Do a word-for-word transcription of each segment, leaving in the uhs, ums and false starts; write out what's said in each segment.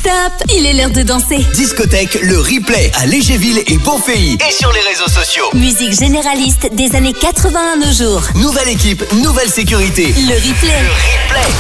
Stop, il est l'heure de danser. Discothèque Le Replay à Légéville et Bonféy. Et sur les réseaux sociaux. Musique généraliste des années quatre-vingts à nos jours. Nouvelle équipe, nouvelle sécurité. Le Replay. Le Replay.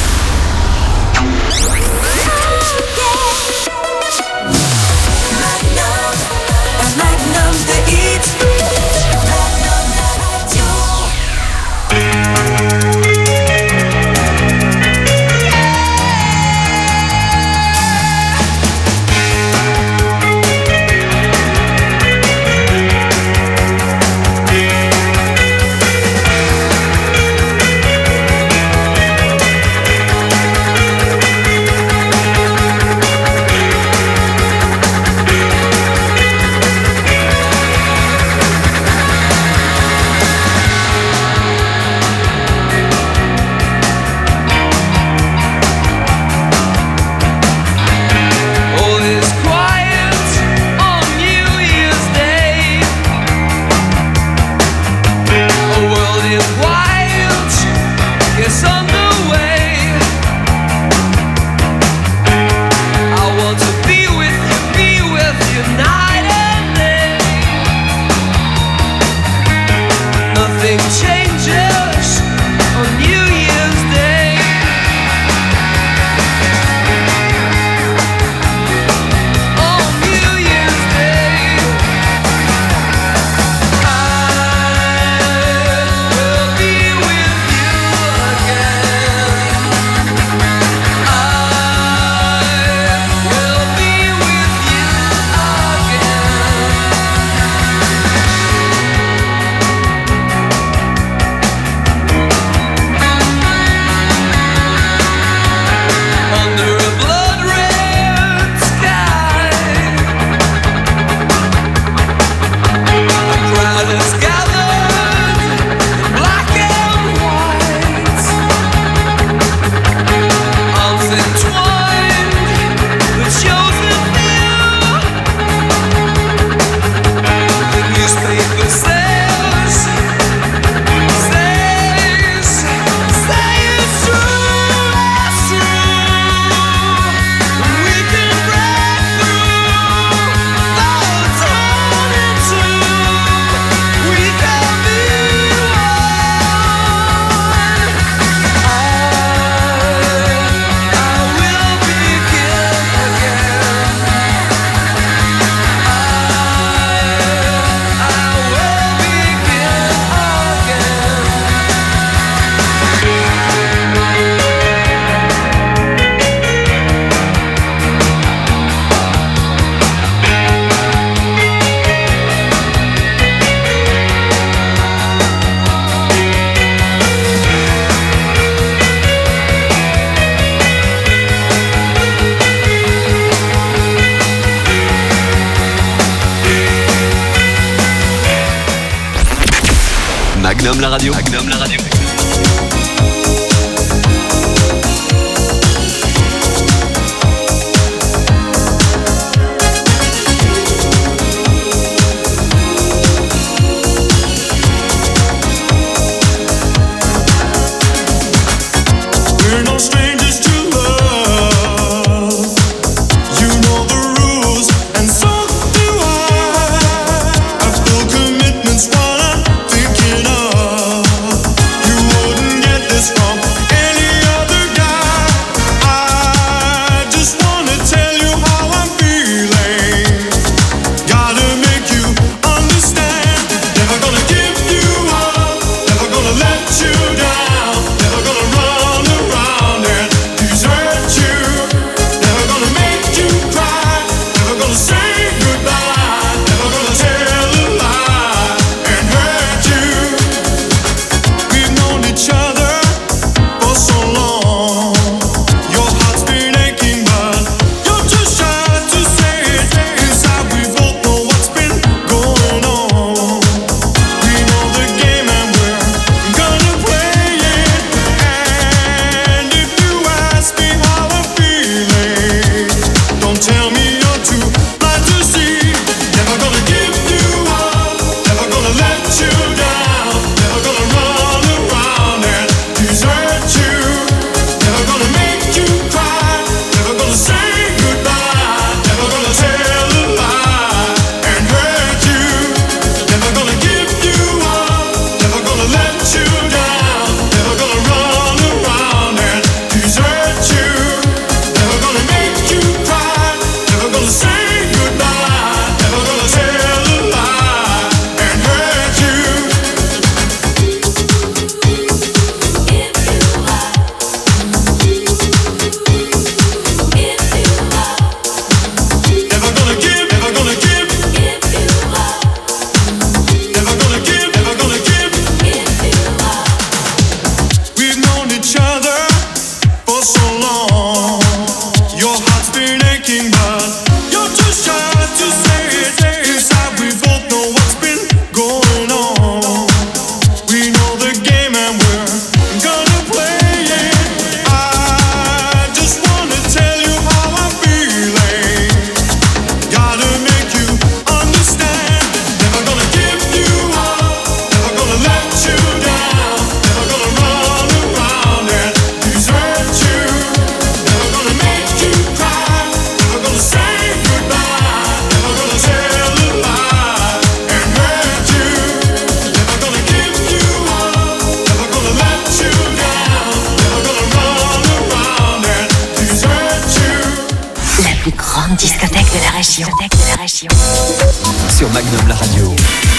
Magnum la radio. Magnum la radio. Commitments while I'm thinking of plus grande discothèque de la région. De la région. Sur Magnum la radio.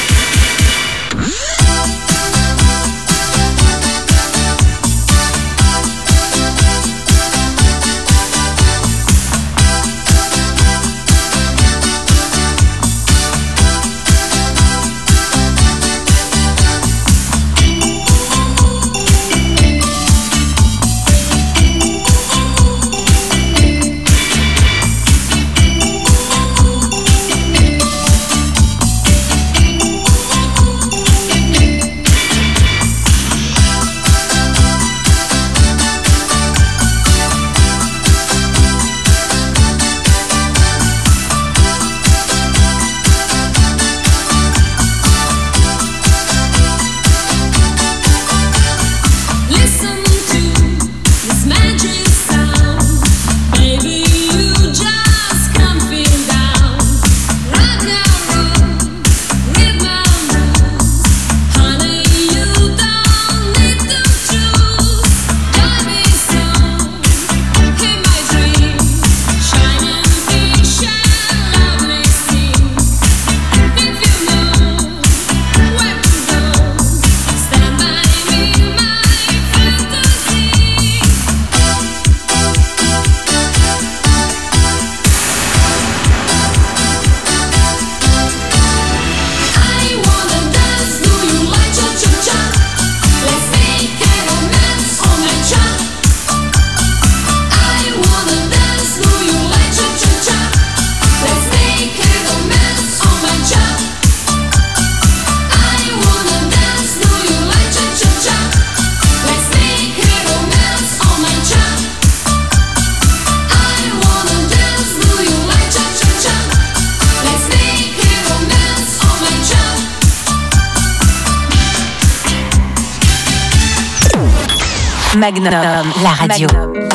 Magnum, la radio. Magnum.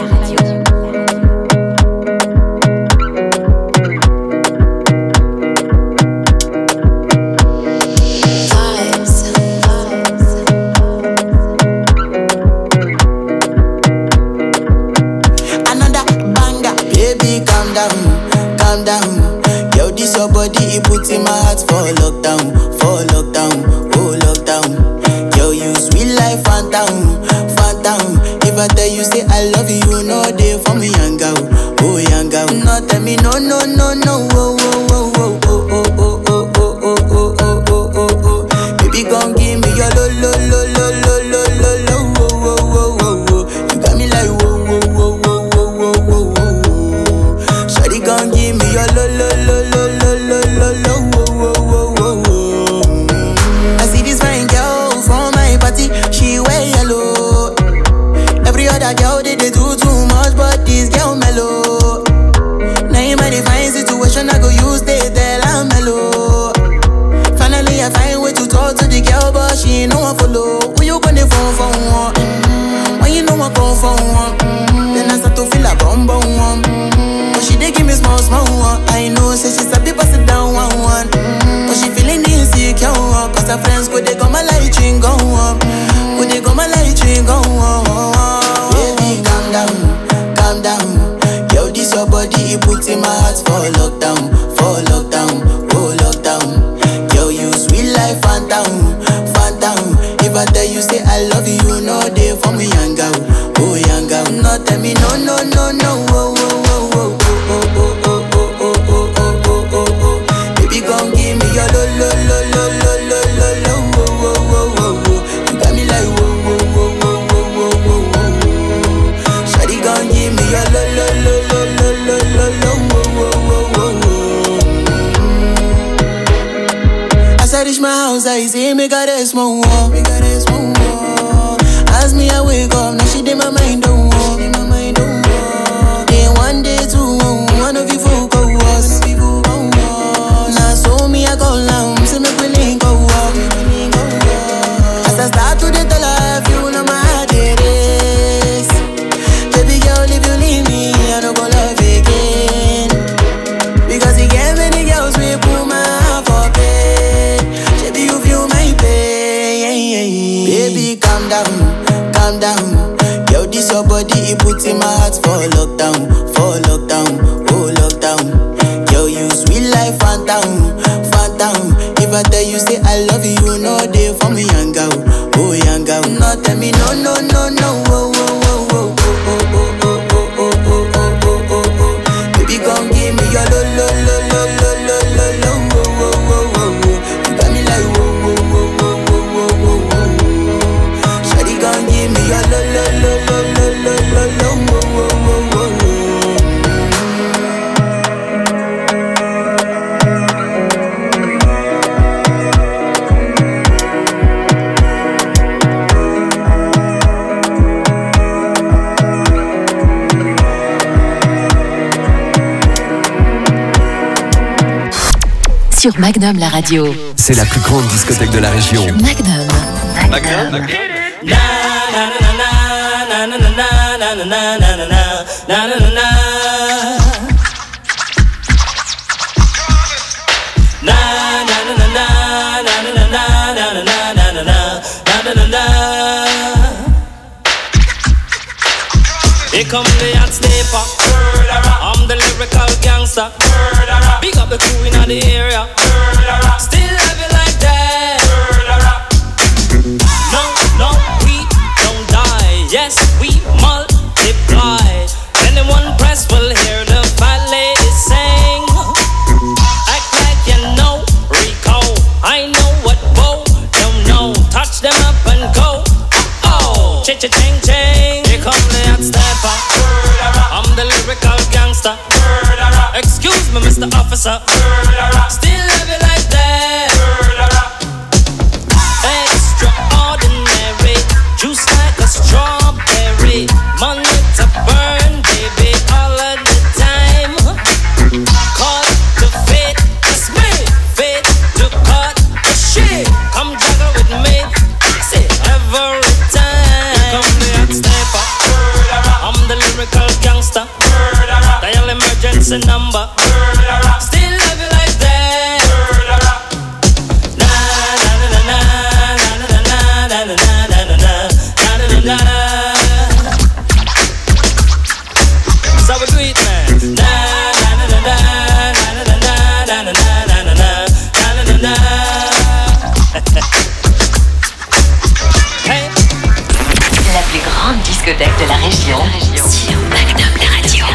Another banger, baby, calm down, calm down. Yo, this your body, it puts in my heart for lockdown, for lockdown, oh lockdown. Yo, you sweet life, phantom. If I tell you say I love you, you know they for me young girl, oh young girl. No tell me no no no no, oh oh oh oh oh oh oh oh oh oh oh oh oh oh. Baby gon' give me your lo lo lo lo lo lo lo lo, oh oh oh oh. You got me like whoa whoa whoa whoa whoa whoa whoa. Shawty gon' give me your lo lo lo lo lo lo lo lo, oh oh oh oh. I see this fine girl from my party, she wear yellow. Every other girl they, they do too much, but this girl mellow. Now in my divine situation, I go use they tell I'm mellow. Finally I find way to talk to the girl, but she ain't no one follow. Who you gonna phone for one? Mm-hmm. When you know I come for one, mm-hmm. Then I start to feel a bum bum one. Mm-hmm. But she they give me small small one. I know, say she's a bit pass it down one one. Mm-hmm. But she feeling insecure, cause her friends go they go my light ring go on. Go they go my light ring go on. Calm down, yo, this your body, it puts in my heart for lockdown, for lockdown, oh lockdown. Yo, you sweet life, phantom, phantom. If I tell you say I love you, you know they for me young girl, oh young girl. No tell me no no no no, oh oh oh oh oh oh oh oh oh oh oh oh oh. Baby gon' give me your lo lo lo lo lo lo lo lo, oh oh oh oh. You got me like whoa whoa whoa whoa whoa whoa whoa. Shawty gon' give me your lo lo lo lo lo lo lo lo, oh oh oh oh. As I reach my house, I see me got a small wall, me got a small wall. As me I wake up, now she did my mind don't walk, my mind don't walk. Then one day two, one of you folk go was. Now so me I go down, say me we link go walk. As I start to the tell her, if you know my heart it is. Baby girl, if you leave me, I don't go love again. Because you get many girls we put my heart for pain. Baby, you feel my pain. Baby, calm down, calm down. Yo, this your body, it puts in my heart for lockdown, for lockdown, oh oh lockdown. Yo, you sweet life, phantom, phantom. If I tell you say I love you, you know they for me young girl, oh young girl. No tell me no no no no, oh oh oh oh oh oh oh oh oh oh oh oh. Baby, come give me your lo lo lo lo lo lo lo lo, oh oh oh oh. You got me like oh oh oh oh oh oh oh. Shawty, come give me your lo lo lo lo lo lo lo lo, oh oh oh oh. Sur Magnum, la radio. C'est la plus grande discothèque de la région. Magnum. Magnum. Na na na na na na na na na na na na na na. Na na na na na na na na na na na na na na. Here come the hot stepper. I'm the lyrical gangster. Big up the crew in the area. Still have it like that. No, no, we don't die. Yes, we multiply. Anyone press will hear the fat lady sing. Act like you know Rico. I know what Bo don't know. Touch them up and go. Oh, cha cha ching ching. Here come the hot stepper. I'm the lyrical gangster. Excuse me, Mister Officer. Still have it like that. Extraordinary, juice like a strawberry. Money to burn, baby, all of the time. Caught to fit, it's me. Fit to cut the shit. Come juggle with me. I say every time. Here come the hot stepper. I'm the lyrical gangster. Dial emergency number. Still love you like that. Na na na na na na na na na na na na na na. So we do it, man. Na na na na na na na na na na na na na na. Hey. La plus grande discothèque de la région. Sur Magnum, la radio.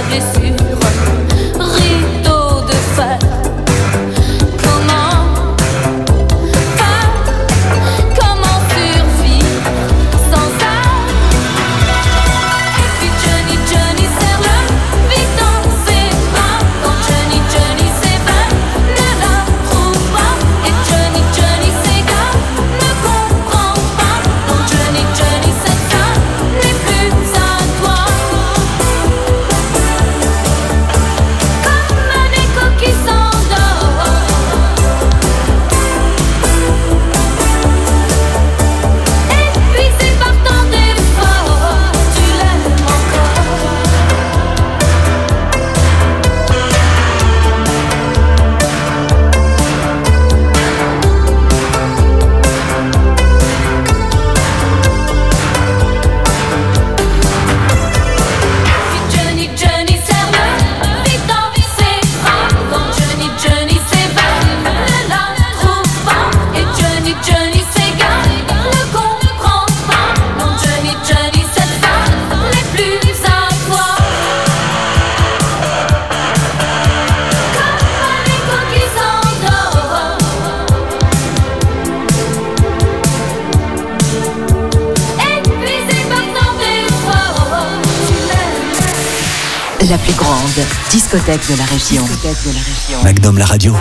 La plus grande discothèque de la région. Discothèque de la région. Magnum la radio.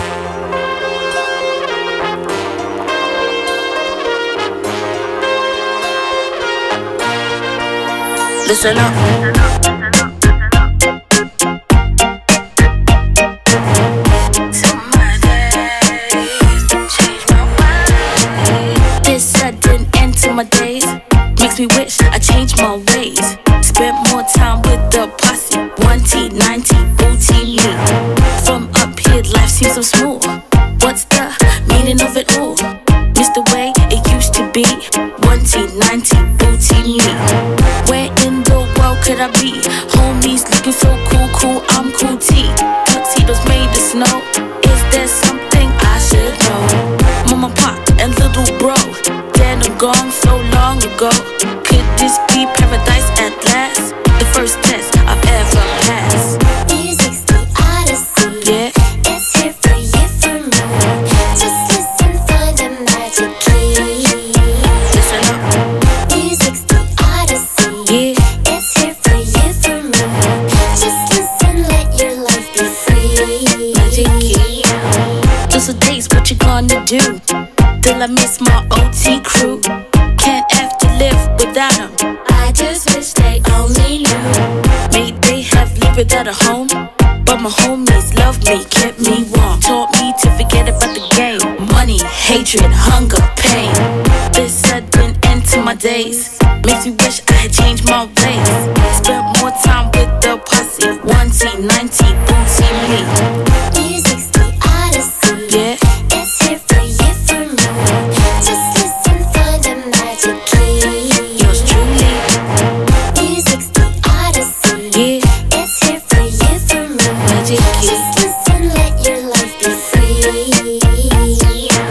Listen up. This sudden end to my days makes me wish I changed my ways. Spent more time with the posse. one T, nine T, booty me. From up here, life seems so smooth. What's the meaning of it all? Miss the way it used to be. one T, nine T, booty me. Where in the world could I be? Homies looking so cool, cool, I'm cool T. Tuxedos made of snow. Is there something I should know? Mama, pop, and little bro. Dead and gone so long ago. Could this be paradise at last? The first test I've ever passed. Music's the odyssey. Yeah. It's here for you, for me. Just listen, find the magic key. Listen up. Music's the odyssey. Yeah. It's here for you, for me. Just listen, let your life be free. Magic key. Those are days, what you gonna do? Till I miss my O T crew. Can't have to live without them. I just wish they only knew. May they have lived without a home, but my homies loved me, kept me warm. Taught me to forget about the game. Money, hatred, hunger, pain. This sudden end to my days makes me wish I had changed my ways. Spent more time with the posse. one T, nine T, booty me. Music's the odyssey. Yeah. It's here for you, for me. Just listen, find the magic key. Yours truly. Music's the odyssey. Yeah. It's here for you, for me. Magic key. Just listen, let your life be free. Missing you,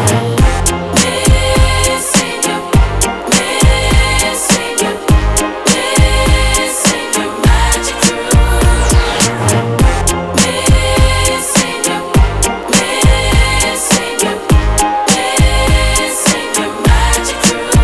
missing you, missing your magic crew. Missing you, missing you, missing your magic crew.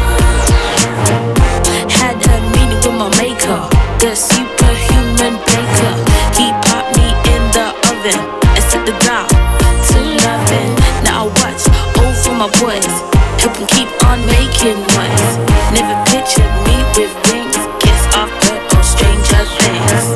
Had a meeting with my maker, the superhuman baker. He popped me in the oven and set the dial to loving. Now I watch over my boys, help them keep on making noise. Never pictured me with rings, guess I've heard on stranger things.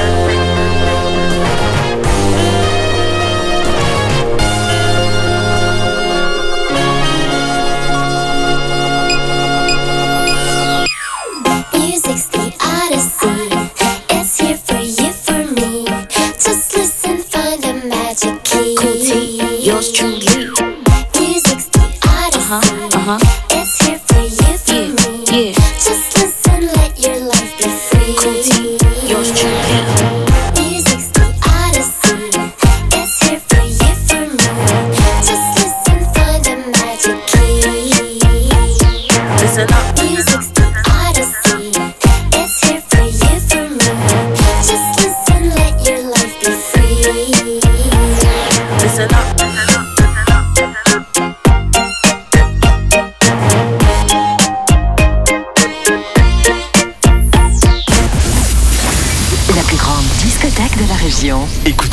Music's the odyssey. It's here for you, for me. Just listen, find the magic key. Cool T, yours truly. Music's the odyssey. Uh-huh, uh-huh. It's here for you, for Yeah, me. yeah. Just listen, let your life be free. Cool T, yours truly. Music's the odyssey. It's here for you, for me. Just listen, find the magic key. Listen up. Music's the odyssey. It's here for you, for me. Just listen, let your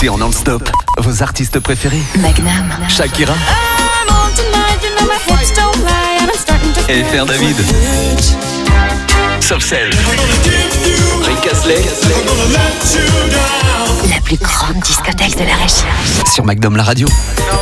Écoutez en non-stop vos artistes préférés. Magnum. Shakira. Et Faire David. Sauf celle. Rick Astley. La plus grande discothèque de la région. Sur Magnum la radio.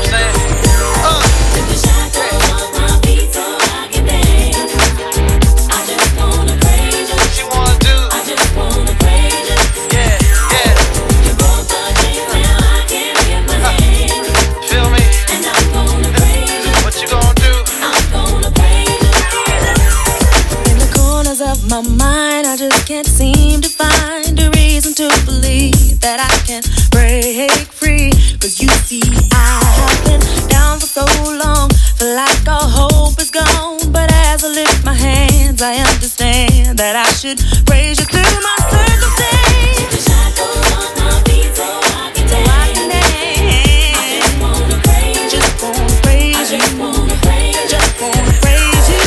My mind, I just can't seem to find a reason to believe that I can break free. Cause you see, I have been down for so long, feel like all hope is gone. But as I lift my hands, I understand that I should praise you through my circumstance. The shackles on my feet so I can dance. So I can dance. I just wanna praise you. Just wanna praise you. I just wanna praise you. Just wanna praise you.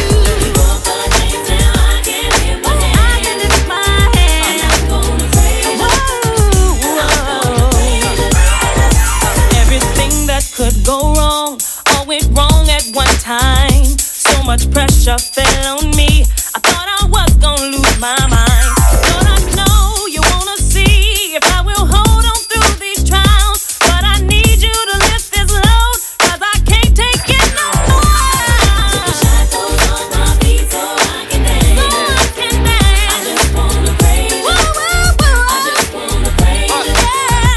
Could go wrong, all went wrong at one time. So much pressure fell on me. I thought I was gonna lose my mind. But I know you wanna see if I will hold on through these trials. But I need you to lift this load, cause I can't take it no more. The shackles on my feet so I can dance. So I can dance. I just wanna praise you. Woo, woo, woo. I just wanna praise you. Yeah.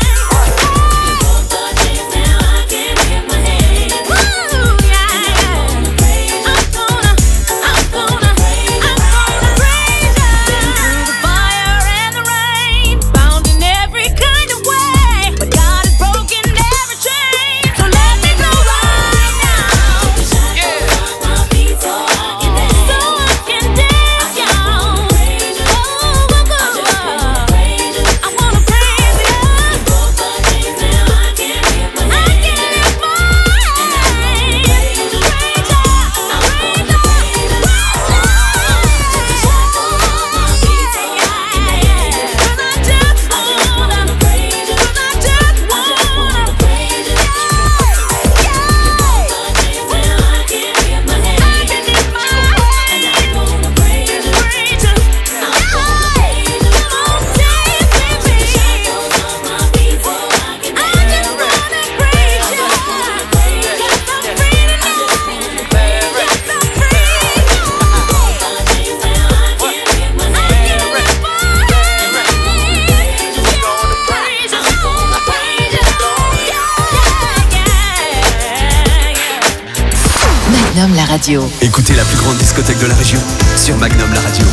Magnum la radio. Écoutez la plus grande discothèque de la région sur Magnum la radio.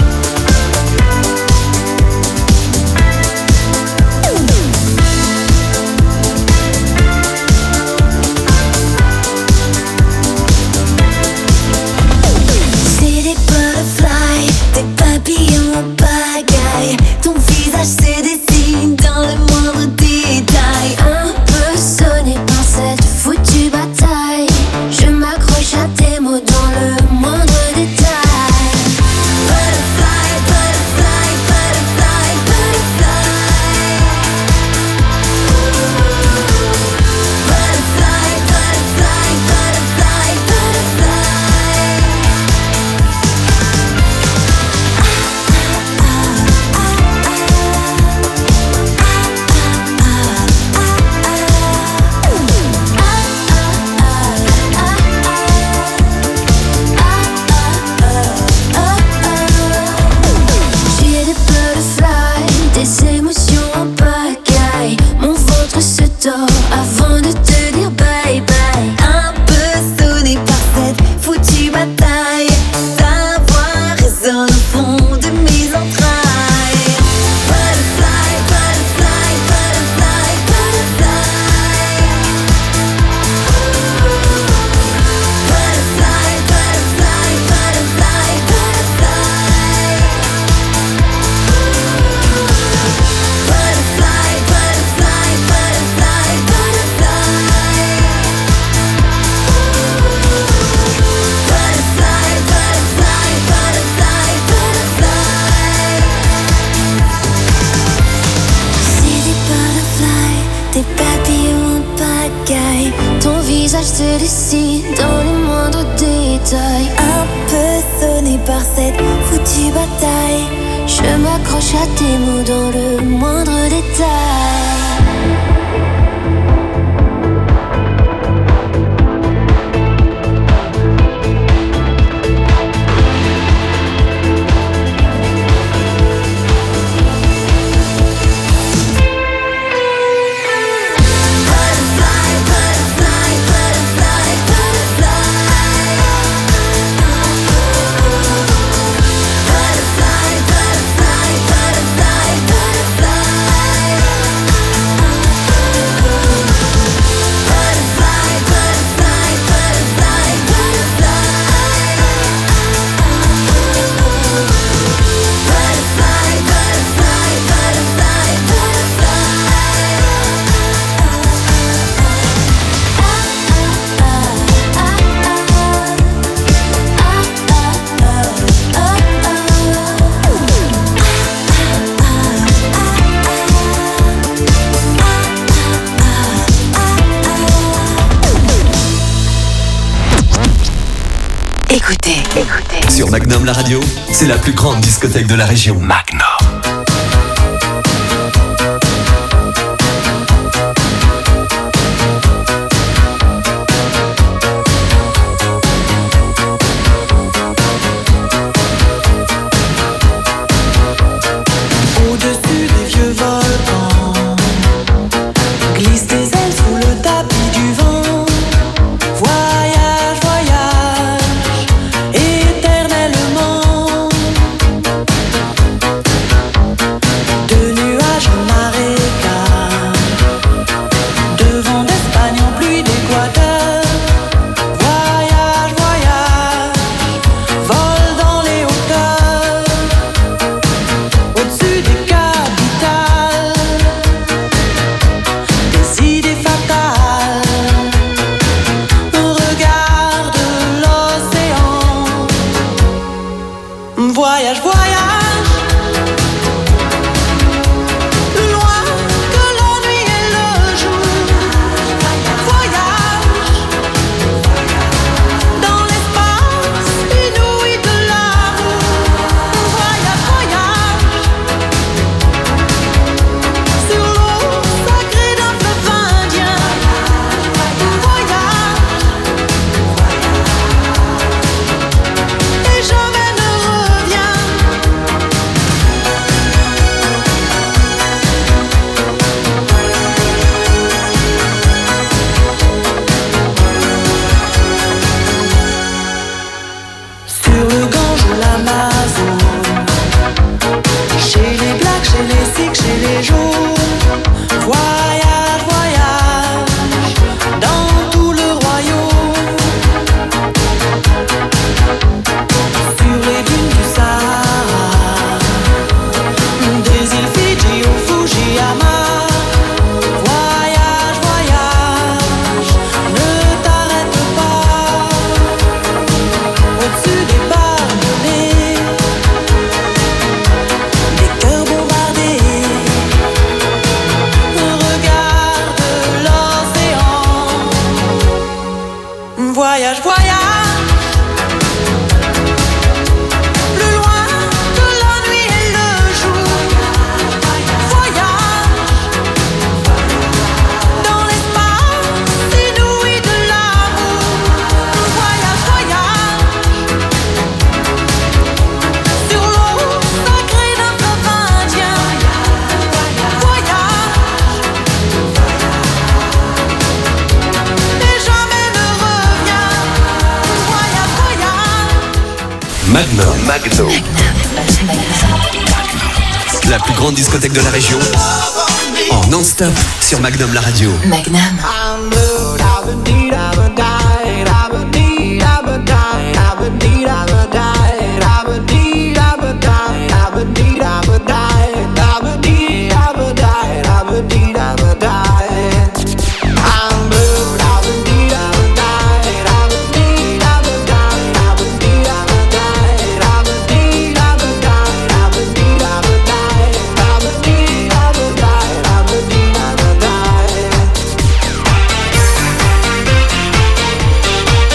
C'est des butterflies, des papillons en pagaille. Ton visage se dessine dans le moindre détail. Un peu sonné par cette foutue bataille. Je m'accroche à tes mots dans le moindre détail. Butterfly. par cette foutue bataille. Je m'accroche à tes mots dans le moindre détail. Écoutez, écoutez. Sur Magnum la radio, c'est la plus grande discothèque de la région. Magnum. Au-dessus des vieux volcans, glisse des ailes sous le tapis du vent. Voyage, voyage, éternellement. De nuages en marécage, de vent d'Espagne en pluie d'Équateur. Voyage, voyage, vol dans les hauteurs. Au-dessus des capitales, des idées fatales. Regarde l'océan. Voyage, voyage, plus loin que la nuit et le jour. Voyage dans l'espace inouï de l'amour. Voyage, voyage sur l'eau sacrée d'un fleuve indien. Voyage et jamais ne reviens. Sur le Gange ou l'Amazone, chez les Blacks, chez les Sikhs, chez les Jaunes. Voyage, voyage dans tout le royaume. Sur les dunes du Sahara, des îles Fidji au Fujiyama. Voyage, voyage, ne t'arrête pas. Au-dessus des barbelés, des cœurs bombardés. Regarde l'océan. Voyage, voyage, plus loin que la nuit et le jour. Voyage dans l'espace inouï de l'amour. Voyage, voyage sur l'eau sacrée d'un fleuve indien. Voyage et jamais ne reviens. Voyage, voyage. Magnum. Magnum. La plus grande discothèque de la région. En non-stop sur Magnum la radio. Magnum. I'm blue, I've been deed, I've been died, I've been deed, I've been died, I've been deed, I've been died, I've been deed, I've been died, I've been deed, I've been died, I've been deed, I've been died, I've been deed, I've been died. I'm blue, I've been deed, I've been died, I've been deed, I've been died, I've been deed, I've been died, I've been deed, I've been died, I've been deed, I've been died, I've been deed, I've been died, I've been deed, I've been died.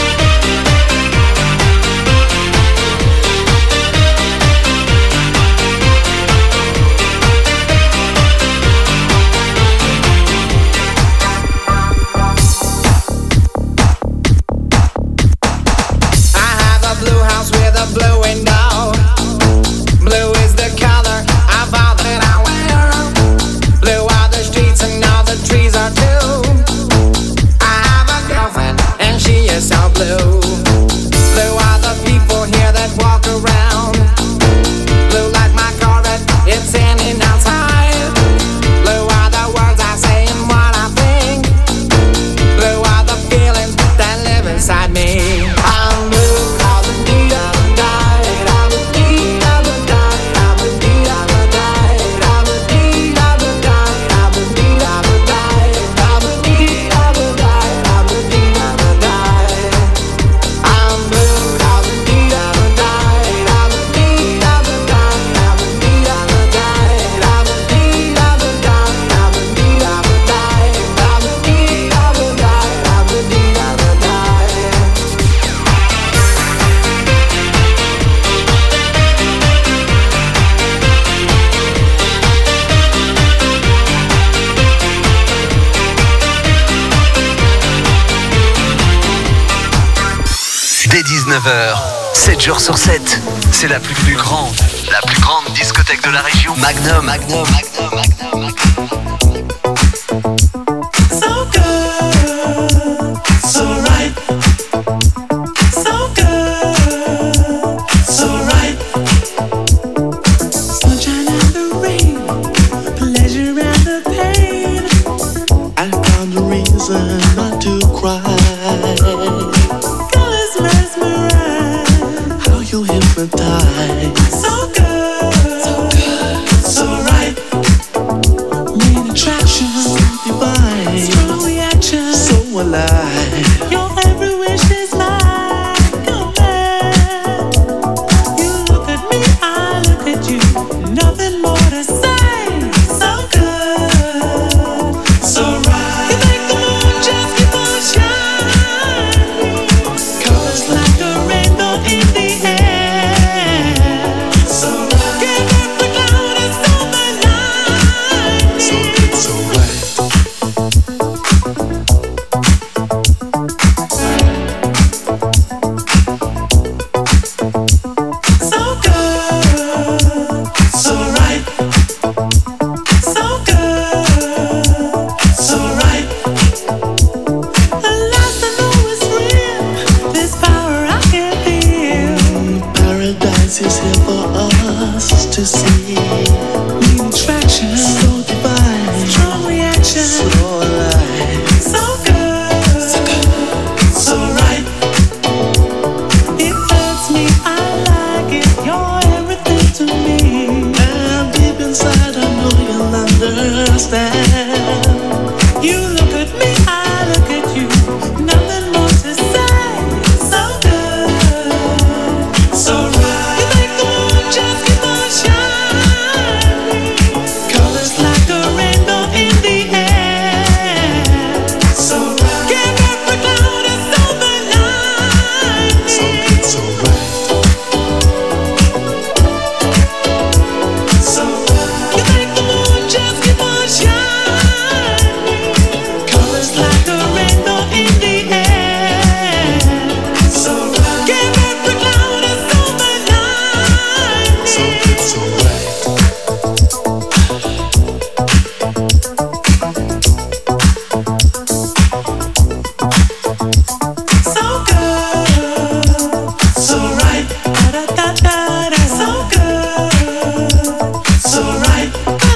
dix-neuf heures, sept jours sur sept. C'est la plus, plus grande, la plus grande discothèque de la région. Magnum, Magnum, Magnum, Magnum, Magnum. So good, so right. So good, so right. Sunshine and the rain, pleasure and the pain. I found a reason not to cry. Colors mesmerize, how you hypnotize. So good, so good, so right. Main attraction, divine. Strong reaction, so alive. Your every wish is mine. Come back. You look at me, I look at you. Nothing more to say. So good, so right. You make the moon just keep on shining. Colors like a rainbow in the air. So right. Give every cloud a silver lining. So good, so right. So good, so right. So good, so right. At last I know it's real. This power I can feel. Paradise is here for us to see. Main attraction, so divine. Strong reaction, so alive. So good, so good, so right. It hurts me, I like it. You're everything to me. And deep inside, I know you'll understand. You look at me, I look at you. Nothing more to say. So good, so right. You make the moon just keep on shining. Colors like a rainbow in the air. So right. Give every cloud a silver lining. So good, so right. So right. You make the moon just keep on shining. Colors like a rainbow in the air. So right. Give every cloud a silver lining. So good, so right. So good, so right. Da da da da. So good, so right.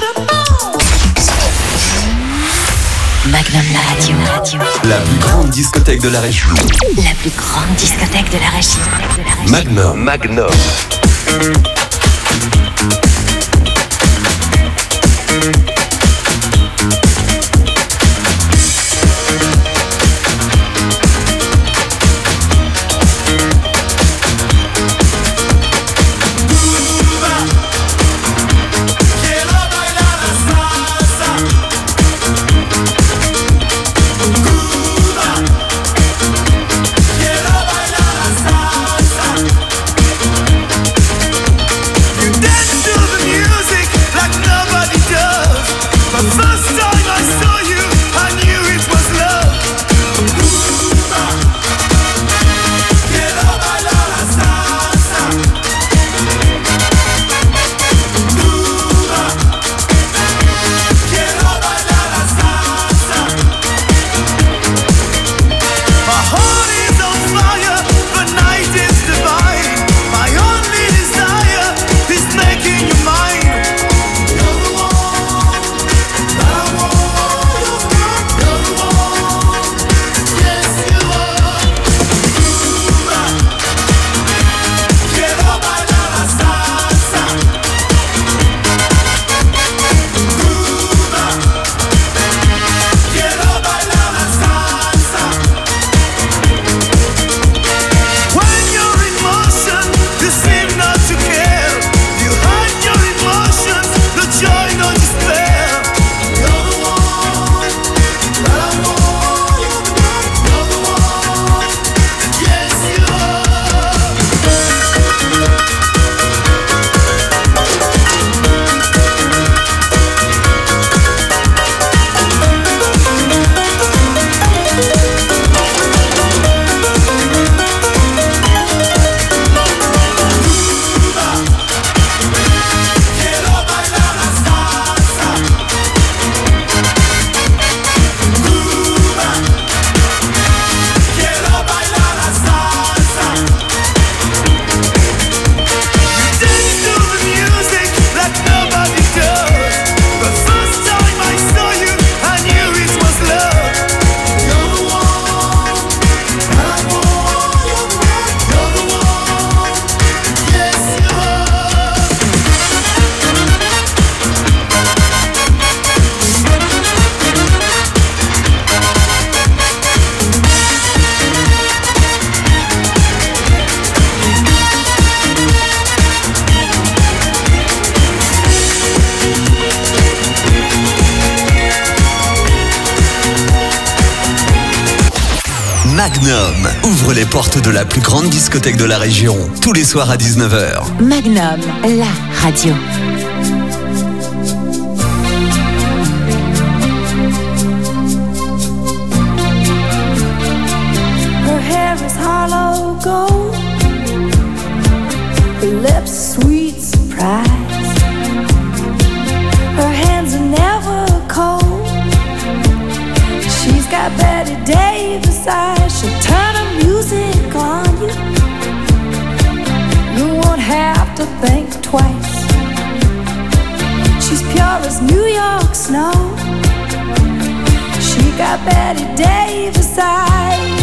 Magnum la radio. radio. La plus grande discothèque de la région. La plus grande discothèque de la région. De la région. Magnum, Magnum. Quiero bailar la salsa. Magnum ouvre les portes de la plus grande discothèque de la région, tous les soirs à dix-neuf heures. Magnum, la radio. Her hair is hollow gold, her lips sweet surprise. Her hands are never cold. She's got Betty Davis eyes. She'll turn her music on you. You won't have to think twice. She's pure as New York snow. She got Betty Davis eyes.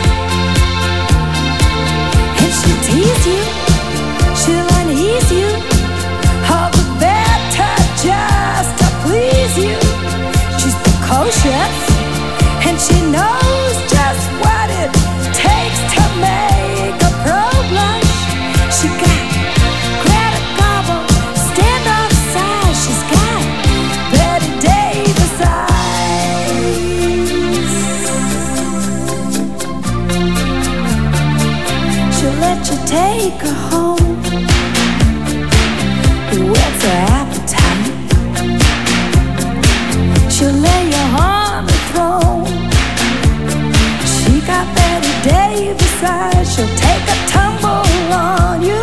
And she'll tease you, she'll unease you, all the better just to please you. She's precocious, and she knows just what it takes to make a pro blush. She got Greta Garbo, standoff size. She's got Betty Davis eyes. She'll let you take her home. Whet's her appetite? She'll lay you on the throne. She got Betty Davis eyes. She'll take a tumble on you,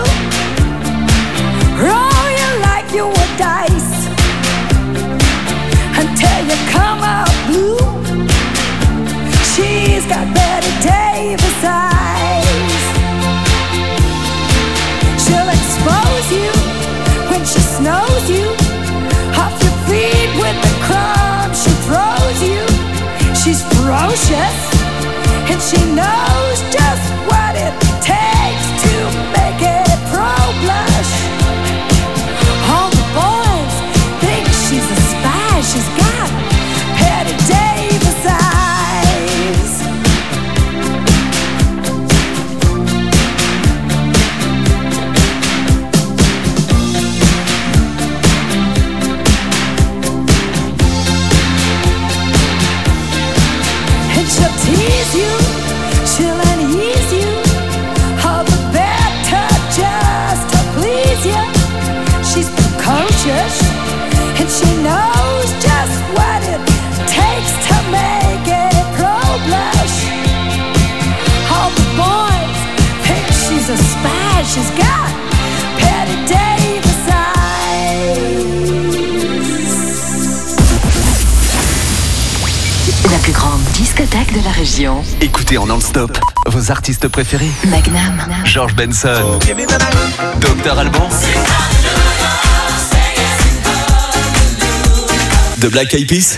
roll you like you were dice, until you come out blue. She's got Betty Davis eyes. She'll expose you when she snows you, off your feet with the crumbs she throws you. She's ferocious, and she knows just what it takes to make it pro blush. All the boys think she's a spy. She's got Betty Davis eyes. And she'll tease you, she'll unease you, all the better just to please you. She's precocious, and she knows just what it takes to make it pro blush. All the boys think she's a spy. She's got Betty Davis eyes. La plus grande discothèque de la région. Écoutez en non-stop vos artistes préférés. Magnum. George Benson, Docteur Alban, The Black Eyed Peas,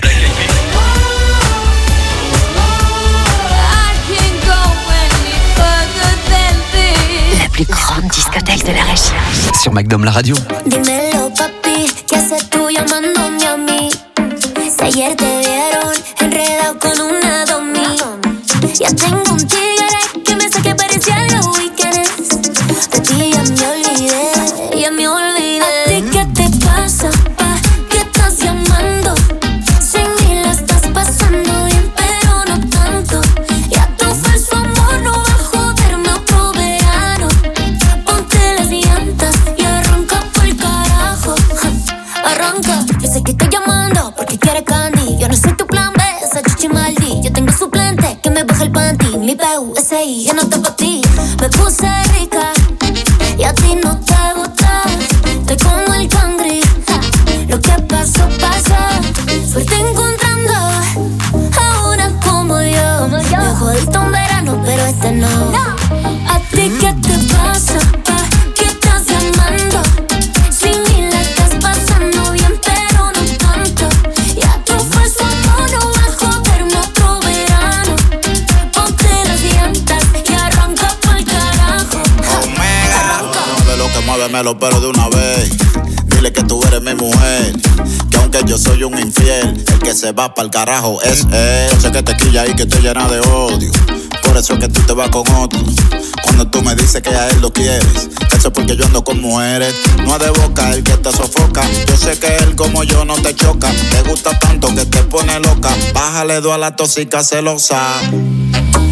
La plus grande discothèque de la région. sur Magnum la radio. Dímelo, papi, ¿qué haces tú llamándome a mí? Si ayer te vieron enredado con una domi. Ya tengo un tigre que me saque parecía los weekends. De ti ya me olvidé, ya me olvidé. ¿A ti qué te pasa, pa? ¿Qué estás llamando? Sin mí la estás pasando bien, pero no tanto. Ya tu falso amor no va a joderme otro verano. Ponte las llantas y arranca por el carajo. Arranca, yo sé que estoy llamando porque quieres candy. Yo no soy tu plan B, esa chichi maldi. Yo tengo suplente que me baja el panty. Mi P U S I ya no está pa' ti. Me puse rica y a ti no te gusta. Estoy como el cangri, lo que pasó, pasó. Suerte encontrando a una como yo. Me jodiste un verano, pero este no. ¿A ti qué te pasa, pa? ¿Qué estás llamando? Sin mí la estás pasando bien, pero no tanto. Ya tu falso amor no va a joderme otro verano. Ponte las llantas y arranca pa'l carajo. Omega, de lo que muéveme los pelos de una vez. Dile que tú eres mi mujer, que aunque yo soy un infiel, el que se va pa'l carajo es él. Yo sé que te quilla y que te llena de odio, por eso es que tú te vas con otro. Cuando tú me dices que a él lo quieres, eso es porque yo ando con mujeres. No es de boca el que te sofoca, yo sé que él como yo no te choca. Te gusta tanto que te pone loca, bájale dos a la tóxica celosa.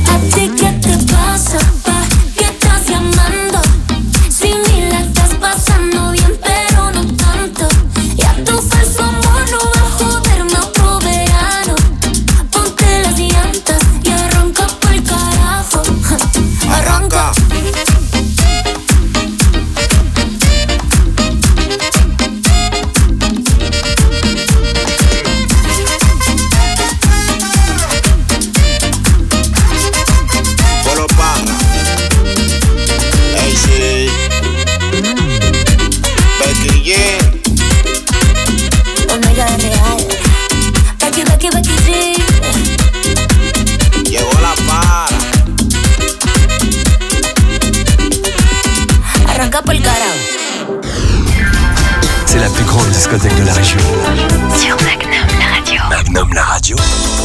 ¿A ti qué te pasa, pa? ¿Qué estás llamando? Si ni la estás pasando bien, pero no tanto. Ya tu falso amor no va a joderme otro verano. Ponte las llantas y arranca pa'l carajo. Arranca. Omega real. Becky, Becky, Becky G. Llegó la para. Arranca por el carajo. C'est la plus grande discothèque de la région. Sur Magnum, la radio. Magnum, la radio.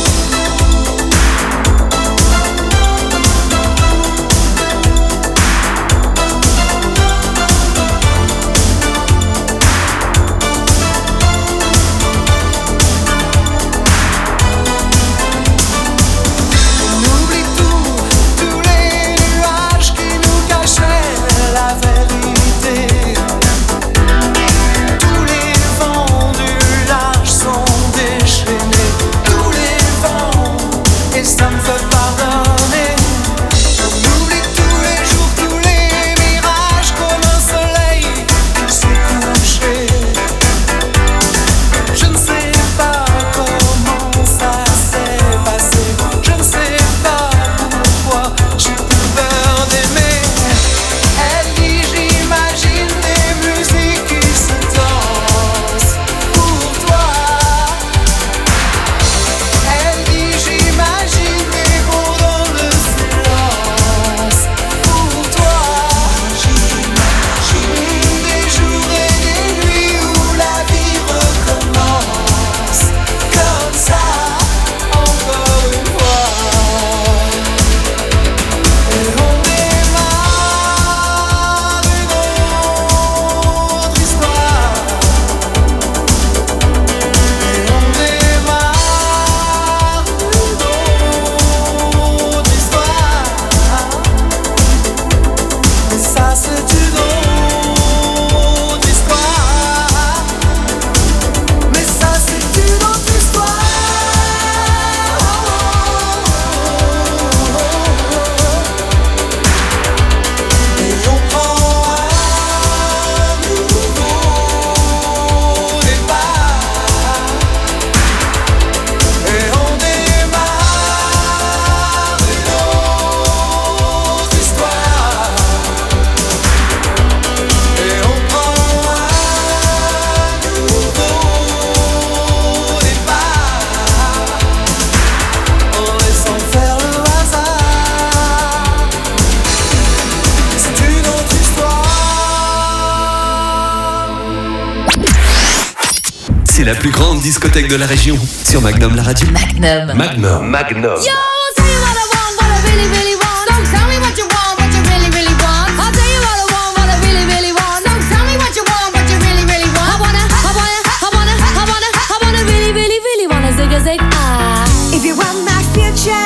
C'est la plus grande discothèque de la région. Sur Magnum, la radio. Magnum. Magnum. Magnum. Yo, I'll tell you what I want, what I really, really want. So tell me what you want, what you really, really want. I'll tell you what I want, what I really, really want. So tell me what you want, what you really, really want. I wanna, I wanna, I wanna, I wanna, I wanna really, really, really wanna zig a zig ah. If you want my future,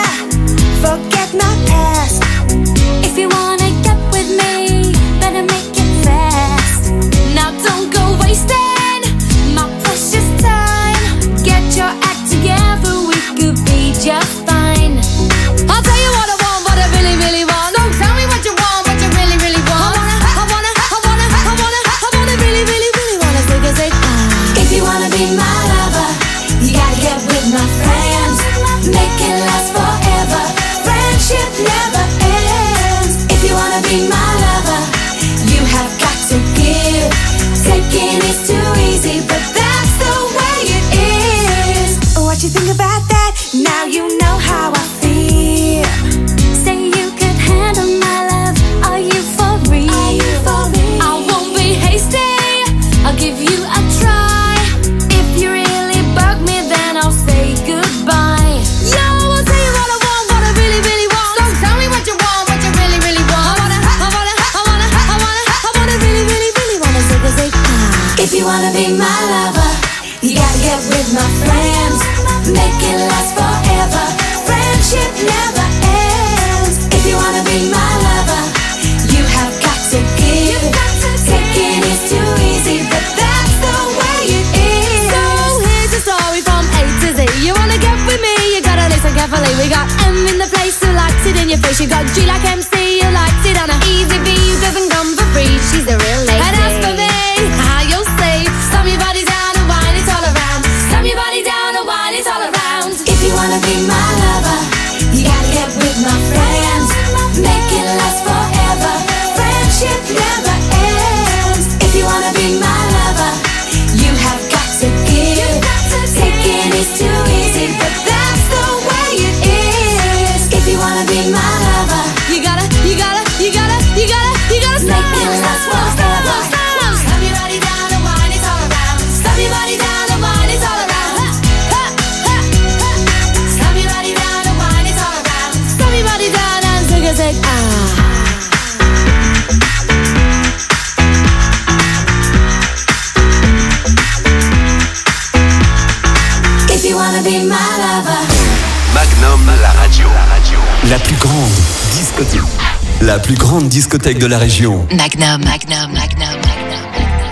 forget my past. If you wanna get with me, better make it fast. Now don't go wasting my precious time. Get your act together, we could be just fine. I'll tell you what I want, what I really, really want. So tell me what you want, what you really, really want. I wanna, I wanna, I wanna, I wanna, I wanna really, really, really wanna zig a zig ah. If you wanna be my lover, you gotta get with my friends. Make it last forever. Friendship never ends. If you wanna be my lover, you have got to give. Taking is too easy, but that's the way it is. What you think about that? Now you know how I feel. Say you could handle my love. Are you for real? Are you for real? I won't be hasty. I'll give you a try. If you really bug me, then I'll say goodbye. Yo, I'll tell you what I want, what I really, really want. So tell me what you want, what you really, really want. I wanna, I wanna, I wanna, I wanna, I wanna really, really, really wanna zig a zig ah. If you wanna be my lover, you gotta get with my friends. Make it last forever. Friendship never ends. be my lover, you have got to give. Taking is too easy, but that's the way it is. So here's the story from A to Z. You wanna get with me, you gotta listen carefully. We got M in the place who likes it in your face. You got G like M C who likes it on a easy V who doesn't come for free. She's a real lady. And as for me, how you'll say, slam your body down and wine it all around. Slam your body down and wine it all around. If you wanna be my lover, you gotta get with my friends. Make it last forever. Friendship never ends. If you wanna be my lover, you have got to give. Taking is too easy, but that's the way it is. If you wanna be my lover, you gotta, you gotta, you gotta, you gotta, you gotta stop. Make it last forever. Slam your body down and wine it all around. Slam your body down and wine it all around. Ha, ha, ha. Slam your body down and wine it all around. Slam your body down and take a take. Ah. If you wanna be my lover. Magnum, la radio. La plus grande discothèque. La plus grande discothèque de la région. Magnum, Magnum, Magnum, Magnum.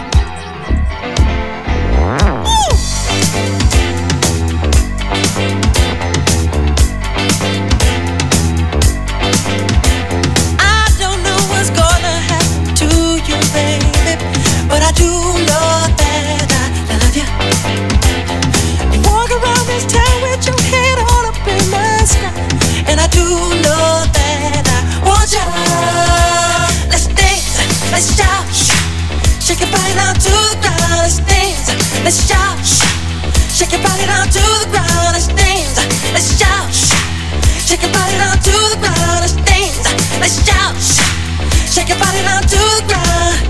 I don't know what's gonna happen to you, baby, but I do know that I love you. You walk around this town with your head all up in the sky, and I do know that I want you. Let's dance, let's shout, shake your body down to the ground. Let's dance, let's shout, shake your body down to the ground. Let's dance, let's shout, shake your body down to the ground. Let's dance, let's shout, shake your body down to the ground.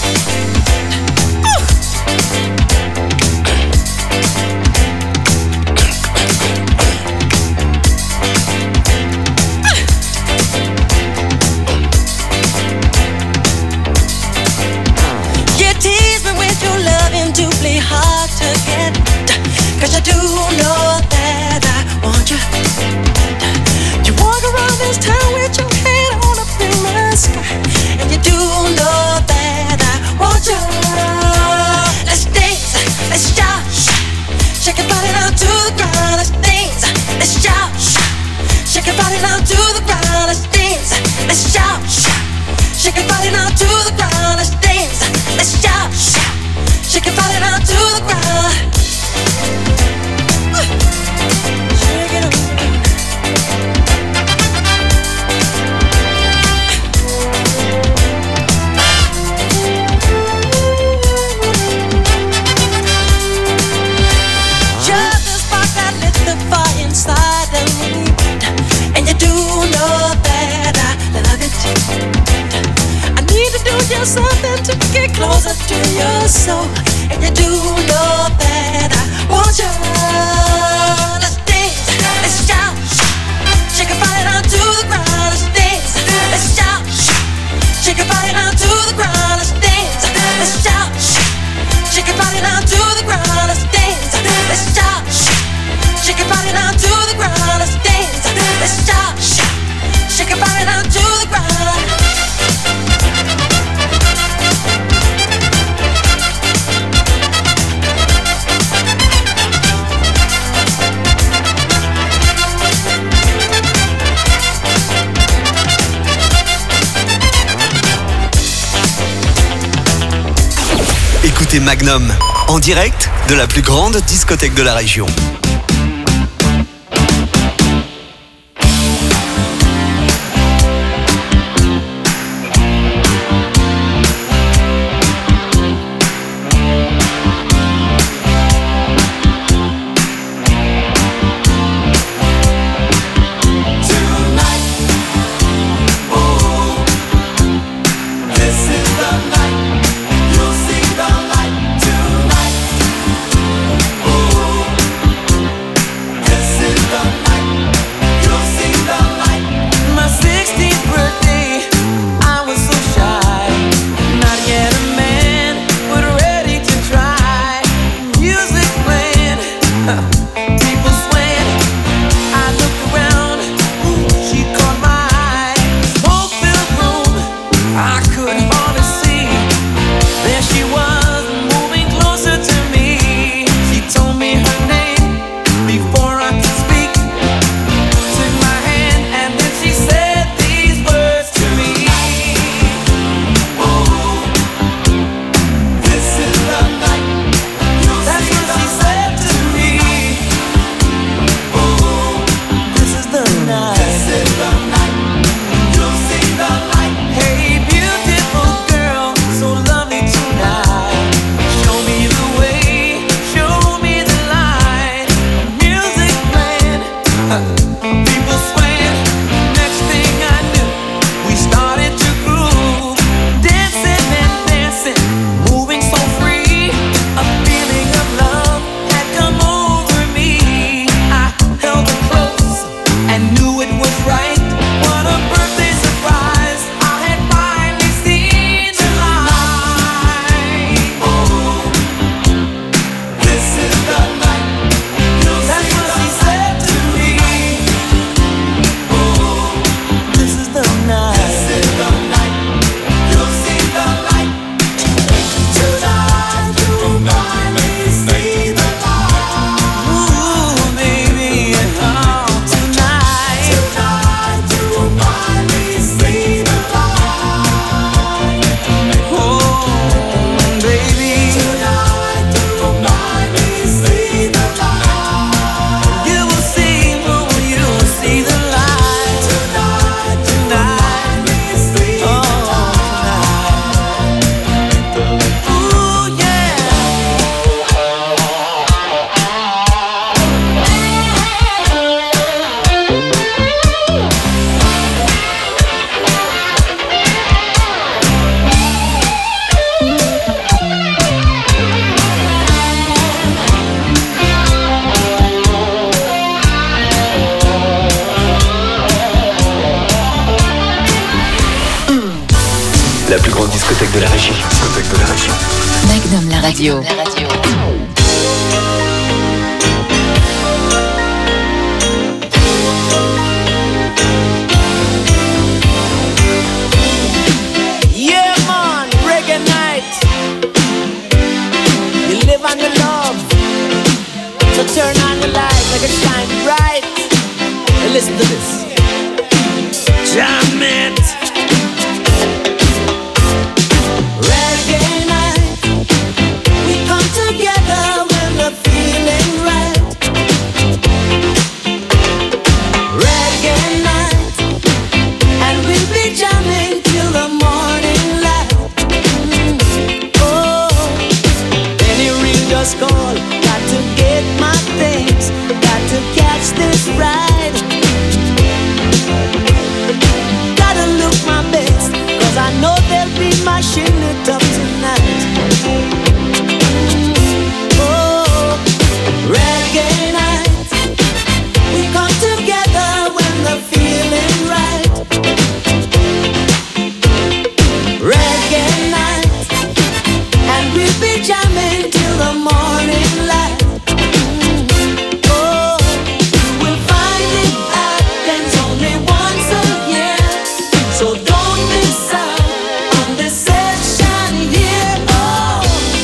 You tease me with your loving, doubly hard to get, 'cause I do know that I want you. You walk around this town with your head on up in the sky, and you do know that I want you. Let's dance, let's shout, shake your body down to the ground. Let's dance, let's shout, shake your body down to the ground. Let's dance, let's shout, shake your body down to the ground. Let's dance, let's shout, shake your body down to the ground. Shake it up. You're the spark that lit the fire inside of me, and you do know that I love it. I need to do just something to get closer to your soul, and you do know that I want you. Let's dance, let's shout, shake your body down to the ground. Let's dance, let's shout, shake your body down to the ground. Let's dance, let's shout, shake your body down to the ground. Let's dance, let's shout, shake your body down to the ground. Let's dance, let's shout, shake your body down to the ground. Écoutez Magnum, en direct de la plus grande discothèque de la région. You'll see the light tonight. Ooh. La plus grande discothèque de la région. Discothèque de la région. Magnum la radio. La radio. Yeah man, reggae night. You live on your love. So turn on the light, make it shine bright. And listen to this. Jam it. Reggae night. We come together when we're feeling right. Reggae night. And we'll be jamming till the morning light. Mm. Oh, any ring just call. Got to get my things. Got to catch this ride. Gotta look my best, cause I know they'll be mashing it up tonight. Oh, reggae night. We come together when the feeling right. Reggae night. And we'll be jamming till the morning light. Oh, you will find it happens only once a year. So don't miss out on this session here. Oh,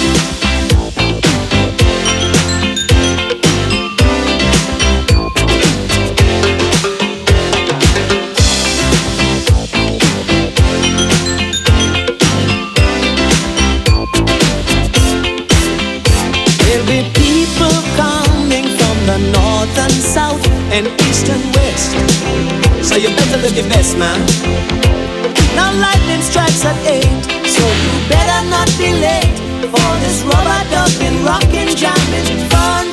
there'll be people coming from the north and south and east and west. So you better look your best, man. Now lightning strikes at eight, so you better not be late for this rubber ducking, rockin', jamming fun.